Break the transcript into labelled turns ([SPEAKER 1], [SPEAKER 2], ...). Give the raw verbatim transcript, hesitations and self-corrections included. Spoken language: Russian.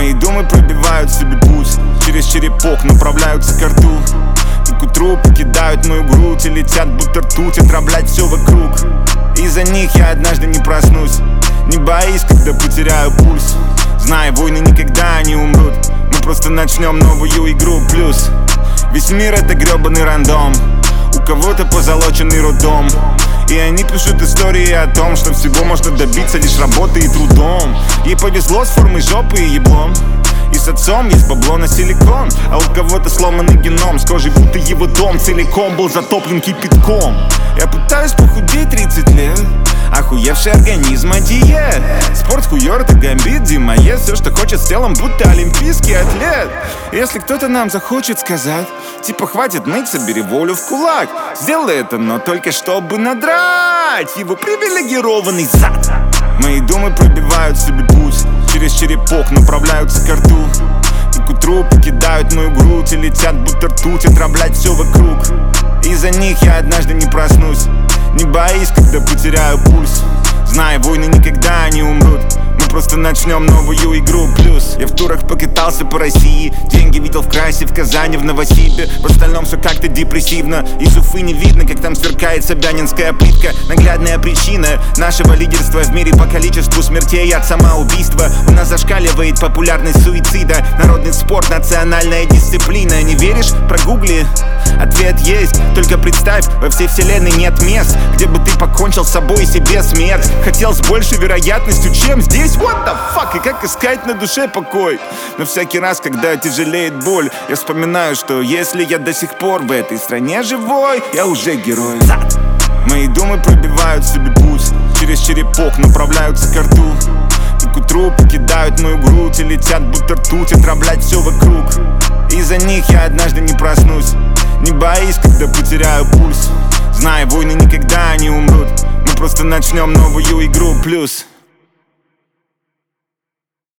[SPEAKER 1] Мои думы пробивают себе путь, через черепок направляются ко рту, и к утру покидают мою грудь и летят будто ртуть отравлять все вокруг. Из-за них я однажды не проснусь, не боись, когда потеряю пульс. Знай, войны никогда не умрут, мы просто начнем новую игру. Плюс весь мир это гребаный рандом, у кого-то позолоченный роддом, и они пишут истории о том, что всего можно добиться лишь работой и трудом. Ей повезло с формой жопы и еблом, и с отцом есть бабло на силикон. А у кого-то сломанный геном, с кожей будто его дом целиком был затоплен кипятком. Я пытаюсь похудеть тридцать лет, охуевший организм от диет. Спорт хуёр, это гамбит, Дима ест все, что хочет, с телом будто олимпийский атлет. Если кто-то нам захочет сказать, типа хватит ныть, собери волю в кулак, сделай это, но только чтобы надрать его привилегированный зад. Мои думы пробивают себе путь, через черепок направляются ко рту, и к утру покидают мою грудь и летят будто ртуть отравлять все вокруг. Из-за них я однажды не проснусь, не боись, когда потеряю пульс. Знай, войны никогда не умрут, мы просто начнем новую игру. Плюс я в турах покатался по России, деньги видел в Красе, в Казани, в Новосибе. В остальном все как-то депрессивно, из Уфы не видно, как там сверкает собянинская плитка. Наглядная причина нашего лидерства в мире по количеству смертей от самоубийства. У нас зашкаливает популярность суицида, народный спорт, национальная дисциплина. Не веришь? Прогугли, ответ есть. Только представь, во всей вселенной нет мест, где бы ты покончил с собой и себе смерть хотел с большей вероятностью, чем здесь. What the fuck? И как искать на душе покой? Но всякий раз, когда тяжелеет боль, я вспоминаю, что если я до сих пор в этой стране живой, я уже герой. Мои думы пробивают себе путь, через черепок направляются ко рту, и к утру покидают мою грудь и летят будто ртуть отравлять все вокруг. Из-за них я однажды не проснусь, не боись, когда потеряю пульс. Знай, войны никогда не умрут, мы просто начнем новую игру. Плюс